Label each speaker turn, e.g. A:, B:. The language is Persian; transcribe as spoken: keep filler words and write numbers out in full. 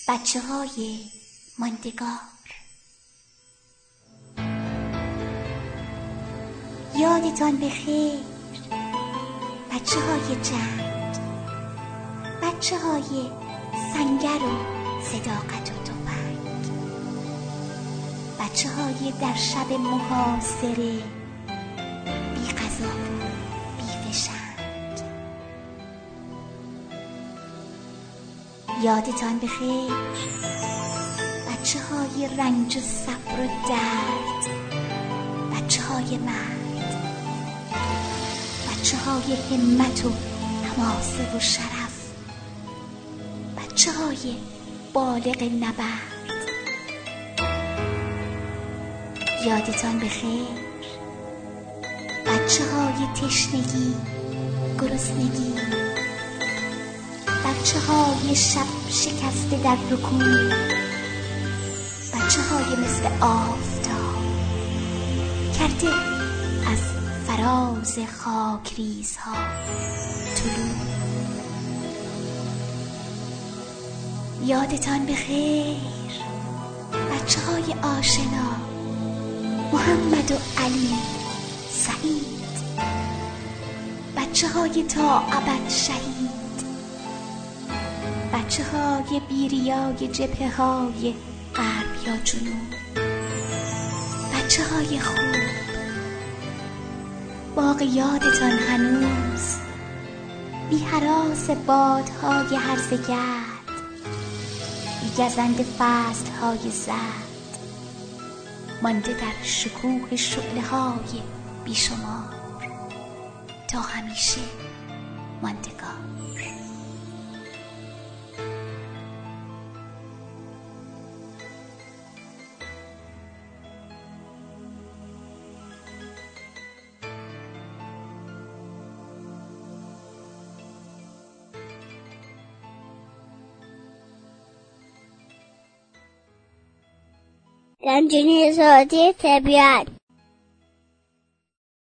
A: بچه های ماندگار. یادتان بخیر بچه های جنگ، بچه های سنگر و صداقت و تفنگ، بچه های در شب محاصره بی غذا و بی فشنگ. یادتان بخیر بچه های رنج و صبر و درد، بچه های مرد، بچه های همت و حماسه و شرف، بچه های بالغ نبرد. یادتان بخیر بچه های تشنگی، گرسنگی، بچه های شب شکسته در رکون، بچه های مثل آفتاب کرده از فراز خاکریزها طلوع. یادتان بخیر بچه های آشنا، محمد و علی، سعید، بچه های تا ابد شهید، بچه های بیریای جبهه های غرب یا جنوب، بچه های خوب. باقی یادتان هنوز بی هراس بادهای هرزگرد، بی گزند فصلهای زرد، مانده در شکوه شعله های بیشمار، تا همیشه ماندگار.
B: رنجینی زادی طبیعت.